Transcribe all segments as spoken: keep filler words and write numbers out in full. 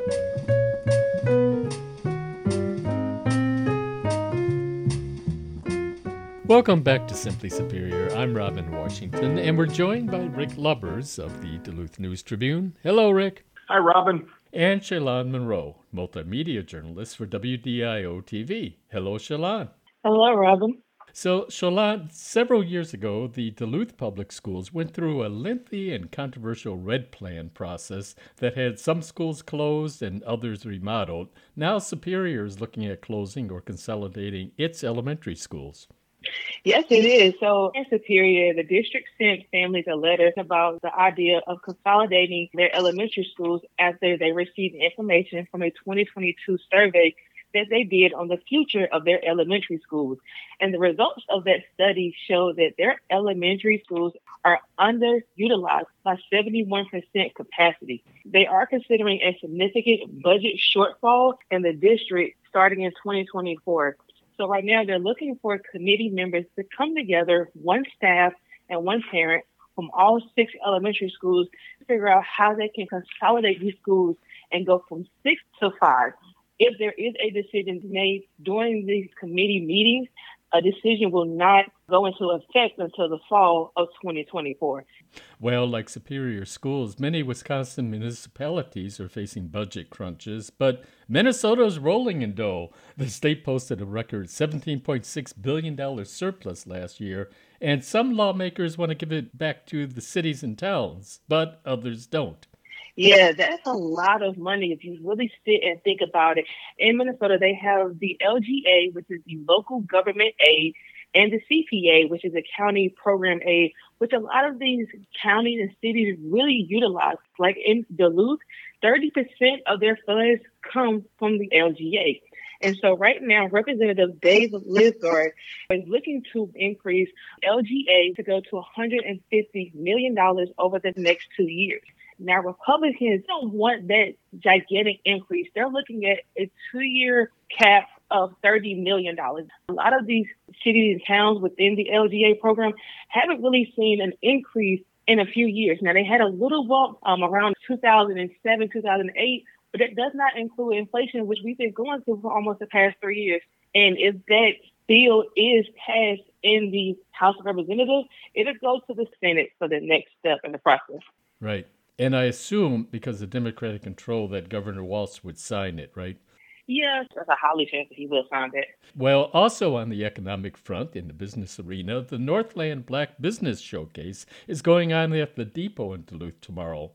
Welcome back to Simply Superior. I'm Robin Washington, and we're joined by Rick Lubbers of the Duluth News Tribune. Hello, Rick. Hi, Robin. And Shalon Monroe, multimedia journalist for W D I O T V. Hello, Shalon. Hello, Robin. So, Shalon, several years ago, the Duluth Public Schools went through a lengthy and controversial Red Plan process that had some schools closed and others remodeled. Now Superior is looking at closing or consolidating its elementary schools. Yes, it is. So in Superior, the district sent families a letter about the idea of consolidating their elementary schools after they received information from a twenty twenty-two survey that they did on the future of their elementary schools. And the results of that study show that their elementary schools are underutilized by seventy-one percent capacity. They are considering a significant budget shortfall in the district starting in twenty twenty-four. So right now they're looking for committee members to come together, one staff and one parent from all six elementary schools, to figure out how they can consolidate these schools and go from six to five. If there is a decision made during these committee meetings, a decision will not go into effect until the fall of twenty twenty-four. Well, like Superior Schools, many Wisconsin municipalities are facing budget crunches, but Minnesota's rolling in dough. The state posted a record seventeen point six billion dollars surplus last year, and some lawmakers want to give it back to the cities and towns, but others don't. Yeah, that's a lot of money if you really sit and think about it. In Minnesota, they have the L G A, which is the local government aid, and the C P A, which is a county program aid, which a lot of these counties and cities really utilize. Like in Duluth, thirty percent of their funds come from the L G A. And so right now, Representative Dave Lizgaard is looking to increase L G A to go to one hundred fifty million dollars over the next two years. Now, Republicans don't want that gigantic increase. They're looking at a two-year cap of thirty million dollars. A lot of these cities and towns within the L G A program haven't really seen an increase in a few years. Now, they had a little bump um, around two thousand seven, two thousand eight, but it does not include inflation, which we've been going through for almost the past three years. And if that bill is passed in the House of Representatives, it'll go to the Senate for the next step in the process. Right. And I assume, because of Democratic control, that Governor Walz would sign it, right? Yes, there's a highly chance that he will sign that. Well, also on the economic front, in the business arena, the Northland Black Business Showcase is going on at the Depot in Duluth tomorrow.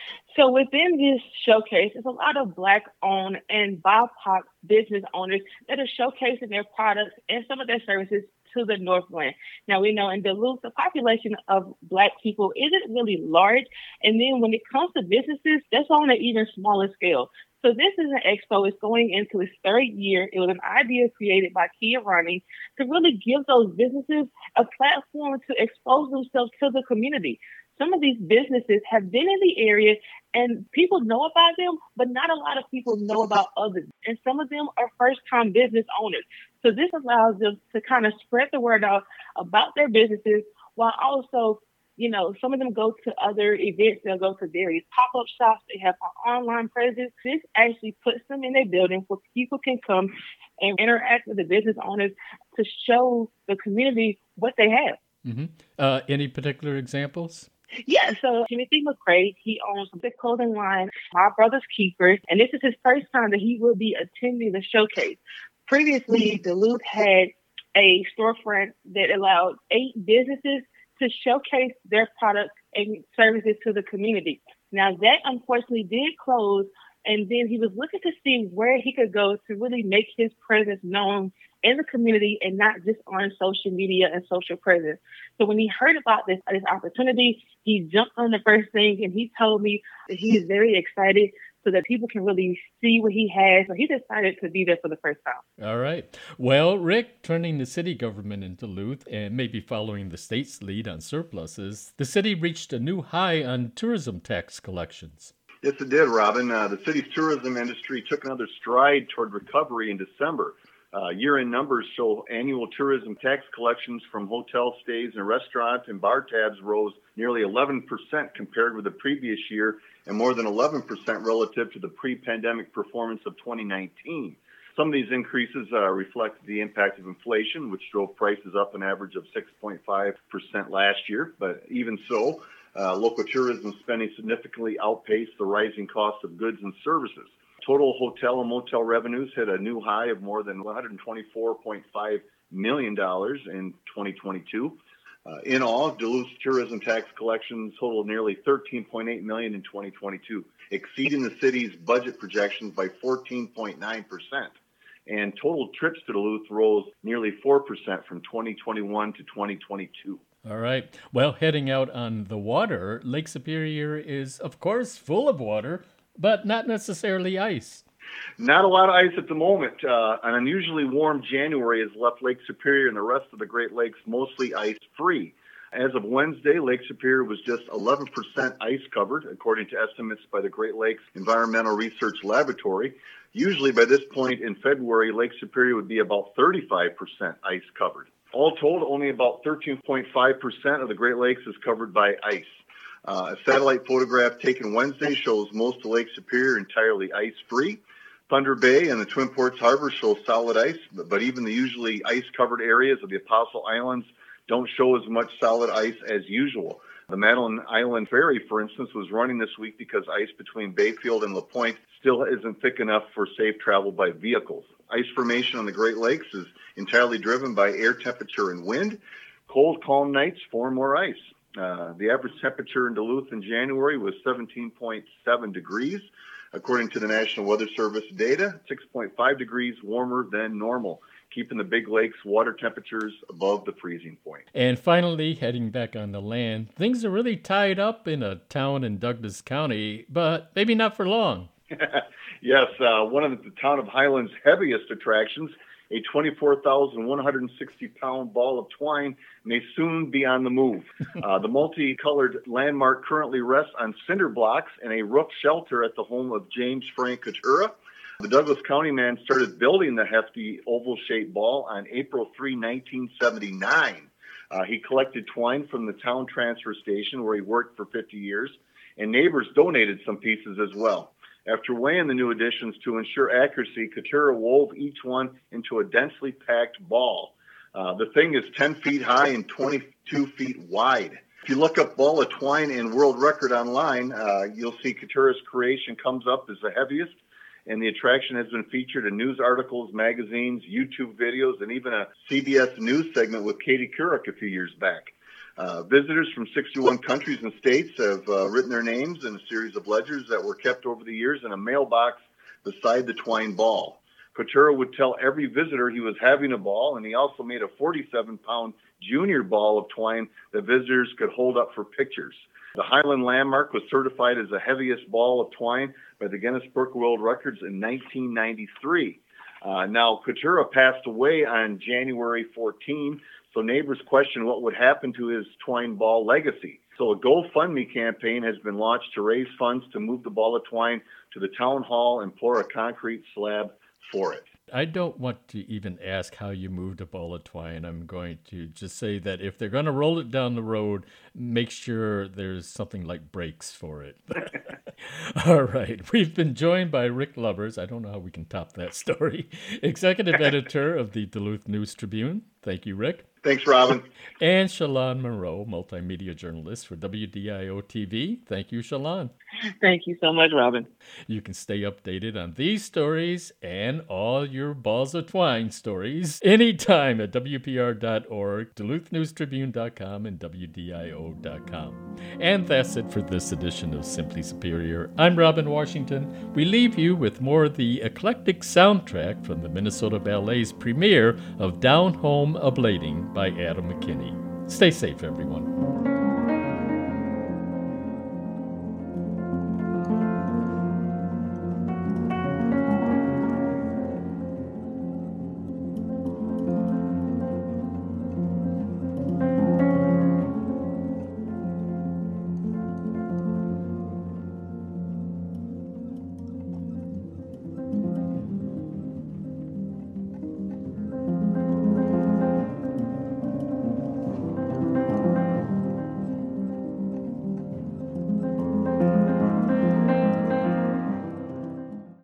So within this showcase, there's a lot of Black-owned and B I P O C business owners that are showcasing their products and some of their services to the Northland. Now, we know in Duluth, the population of Black people isn't really large. And then when it comes to businesses, that's on an even smaller scale. So this is an expo. It's going into its third year. It was an idea created by Kia Ronnie to really give those businesses a platform to expose themselves to the community. Some of these businesses have been in the area and people know about them, but not a lot of people know about others. And some of them are first-time business owners. So this allows them to kind of spread the word out about their businesses while also, you know, some of them go to other events. They'll go to various pop-up shops. They have an online presence. This actually puts them in a building where people can come and interact with the business owners to show the community what they have. Mm-hmm. Uh, any particular examples? Yeah, so Timothy McCray, he owns the clothing line, My Brother's Keeper, and this is his first time that he will be attending the showcase. Previously, Duluth had a storefront that allowed eight businesses to showcase their products and services to the community. Now, that unfortunately did close, and then he was looking to see where he could go to really make his presence known in the community and not just on social media and social presence. So when he heard about this, this opportunity, he jumped on the first thing and he told me that he is very excited so that people can really see what he has. So he decided to be there for the first time. All right. Well, Rick, turning the city government in Duluth and maybe following the state's lead on surpluses, the city reached a new high on tourism tax collections. Yes, it did, Robin. Uh, the city's tourism industry took another stride toward recovery in December. Uh, year-end numbers show annual tourism tax collections from hotel stays and restaurants and bar tabs rose nearly eleven percent compared with the previous year and more than eleven percent relative to the pre-pandemic performance of twenty nineteen. Some of these increases uh, reflect the impact of inflation, which drove prices up an average of six point five percent last year. But even so, uh, local tourism spending significantly outpaced the rising cost of goods and services. Total hotel and motel revenues hit a new high of more than one hundred twenty-four point five million dollars in twenty twenty-two. Uh, in all, Duluth's tourism tax collections totaled nearly thirteen point eight million dollars in twenty twenty-two, exceeding the city's budget projections by fourteen point nine percent. And total trips to Duluth rose nearly four percent from twenty twenty-one to twenty twenty-two. All right. Well, heading out on the water, Lake Superior is, of course, full of water, but not necessarily ice. Not a lot of ice at the moment. Uh, an unusually warm January has left Lake Superior and the rest of the Great Lakes mostly ice-free. As of Wednesday, Lake Superior was just eleven percent ice covered, according to estimates by the Great Lakes Environmental Research Laboratory. Usually by this point in February, Lake Superior would be about thirty-five percent ice covered. All told, only about thirteen point five percent of the Great Lakes is covered by ice. Uh, a satellite photograph taken Wednesday shows most of Lake Superior entirely ice-free. Thunder Bay and the Twin Ports Harbor show solid ice, but even the usually ice-covered areas of the Apostle Islands don't show as much solid ice as usual. The Madeline Island Ferry, for instance, was running this week because ice between Bayfield and La Pointe still isn't thick enough for safe travel by vehicles. Ice formation on the Great Lakes is entirely driven by air temperature and wind. Cold, calm nights form more ice. Uh, the average temperature in Duluth in January was seventeen point seven degrees. According to the National Weather Service data, six point five degrees warmer than normal, keeping the big lakes water temperatures above the freezing point. And finally, heading back on the land, things are really tied up in a town in Douglas County, but maybe not for long. Yes, uh, one of the town of Highland's heaviest attractions, a twenty-four thousand one hundred sixty pound ball of twine, may soon be on the move. Uh, the multicolored landmark currently rests on cinder blocks in a roof shelter at the home of James Frank Coutura. The Douglas County man started building the hefty oval-shaped ball on April third, nineteen seventy-nine. Uh, he collected twine from the town transfer station where he worked for fifty years, and neighbors donated some pieces as well. After weighing the new additions to ensure accuracy, Coutura wove each one into a densely packed ball. Uh, the thing is ten feet high and twenty-two feet wide. If you look up ball of twine and world record online, uh, you'll see Coutura's creation comes up as the heaviest, and the attraction has been featured in news articles, magazines, YouTube videos, and even a C B S News segment with Katie Couric a few years back. Uh, visitors from sixty-one countries and states have uh, written their names in a series of ledgers that were kept over the years in a mailbox beside the twine ball. Coutura would tell every visitor he was having a ball, and he also made a forty-seven pound junior ball of twine that visitors could hold up for pictures. The Highland Landmark was certified as the heaviest ball of twine by the Guinness Book of World Records in nineteen ninety-three. Uh, now, Coutura passed away on January fourteenth, so neighbors questioned what would happen to his twine ball legacy. So a GoFundMe campaign has been launched to raise funds to move the ball of twine to the town hall and pour a concrete slab for it. I don't want to even ask how you moved a ball of twine. I'm going to just say that if they're going to roll it down the road, make sure there's something like brakes for it. All right. We've been joined by Rick Lubbers. I don't know how we can top that story. Executive editor of the Duluth News Tribune. Thank you, Rick. Thanks, Robin. And Shalon Monroe, multimedia journalist for W D I O T V. Thank you, Shalon. Thank you so much, Robin. You can stay updated on these stories and all your balls of twine stories anytime at W P R dot org, Duluth News Tribune dot com, and W D I O dot com. And that's it for this edition of Simply Superior. I'm Robin Washington. We leave you with more of the eclectic soundtrack from the Minnesota Ballet's premiere of Down Home A Blading by Adam McKinney. Stay safe, everyone.